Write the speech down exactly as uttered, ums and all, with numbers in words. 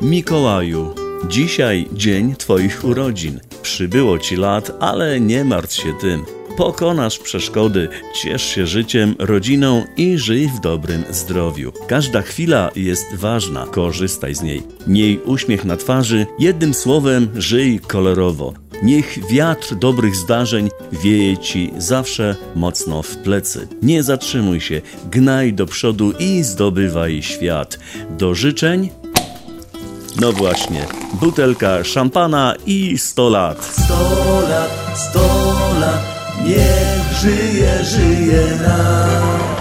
Mikołaju, dzisiaj dzień Twoich urodzin. Przybyło Ci lat, ale nie martw się tym. Pokonasz przeszkody, ciesz się życiem, rodziną i żyj w dobrym zdrowiu. Każda chwila jest ważna, korzystaj z niej. Miej uśmiech na twarzy, jednym słowem żyj kolorowo. Niech wiatr dobrych zdarzeń wieje Ci zawsze mocno w plecy. Nie zatrzymuj się, gnaj do przodu i zdobywaj świat. Do życzeń? No właśnie, butelka szampana i sto lat. Sto lat, sto lat, niech żyje, żyje nam.